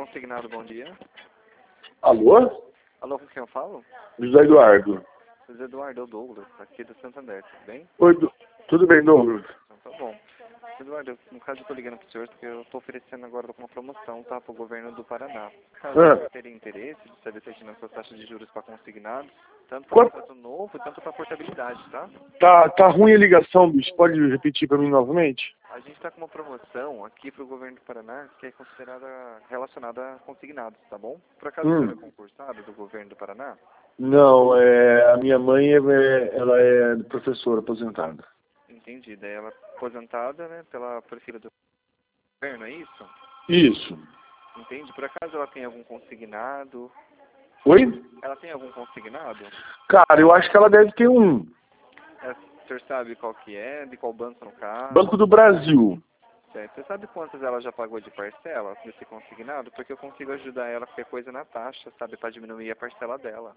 Consignado, bom dia. Alô? Alô, com quem eu falo? José Eduardo. José Eduardo, é o Douglas, aqui do Santander, tudo bem? Oi, tudo bem, Douglas? Então tá bom. Eduardo, no caso eu tô ligando pro senhor porque eu tô oferecendo agora uma promoção, tá, pro governo do Paraná. Caso você teria interesse de saber se a sua taxa de juros para consignados, tanto para contrato novo, tanto para portabilidade, tá? Tá ruim a ligação, bicho. Pode repetir para mim novamente? A gente está com uma promoção aqui para o governo do Paraná que é considerada relacionada a consignados, tá bom? Por acaso o senhor é concursado do governo do Paraná? Não, a minha mãe ela é professora aposentada. Entendi. Daí ela é aposentada, né, por filha do governo, é isso? Isso. Entende? Por acaso ela tem algum consignado? Oi? Ela tem algum consignado? Cara, eu acho que ela deve ter um. O senhor sabe qual que é? De qual banco no caso? Banco do Brasil. Certo. Você sabe quantas ela já pagou de parcela desse consignado? Porque eu consigo ajudar ela qualquer coisa na taxa, sabe? Para diminuir a parcela dela.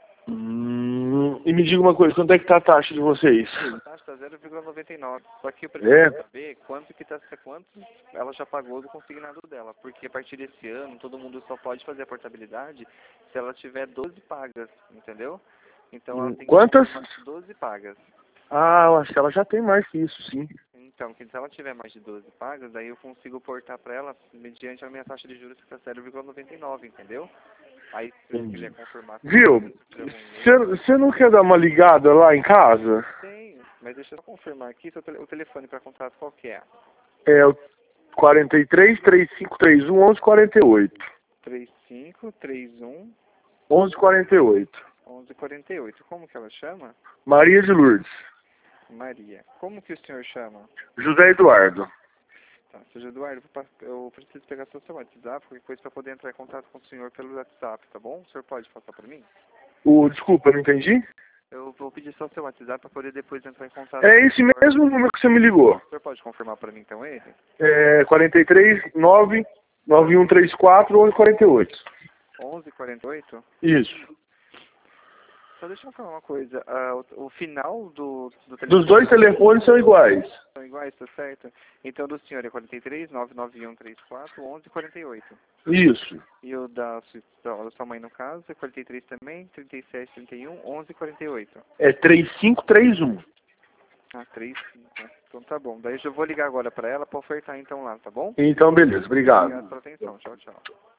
E me diga uma coisa, quanto é que tá a taxa de vocês? A taxa está 0,99. Só que eu preciso saber quanto ela já pagou do consignado dela. Porque a partir desse ano, todo mundo só pode fazer a portabilidade se ela tiver 12 pagas, entendeu? Então ela tem Quantas? 12 pagas. Ah, eu acho que ela já tem mais que isso, sim. Então, se ela tiver mais de 12 pagas, daí eu consigo portar para ela mediante a minha taxa de juros que está 0,99, entendeu? Aí, se você quiser confirmar... Viu? Você não quer dar uma ligada lá em casa? Tenho, mas deixa eu só confirmar aqui o telefone para contato qual que é. É o 43 3531 1148. 3531 1148. 1148. Como que ela chama? Maria de Lourdes. Maria. Como que o senhor chama? José Eduardo. Tá, Sr. Eduardo, eu preciso pegar seu WhatsApp, qualquer coisa para poder entrar em contato com o senhor pelo WhatsApp, tá bom? O senhor pode passar para mim? Desculpa, não entendi? Eu vou pedir só o seu WhatsApp para poder depois entrar em contato. É esse mesmo número que você me ligou. O senhor pode confirmar para mim então ele? É 43 9 9134 1148. 1148? Isso. Só deixa eu falar uma coisa. O final do telefone... Dos dois telefones são iguais. São iguais, tá certo? Então do senhor é 43 99134 1148. Isso. E o da sua mãe, no caso, é 43 também, 37 31 1148. É 3531. Ah, 35. Então tá bom. Daí eu vou ligar agora para ela para ofertar então lá, tá bom? Então, beleza. Obrigado. Obrigado pela atenção. Tchau, tchau.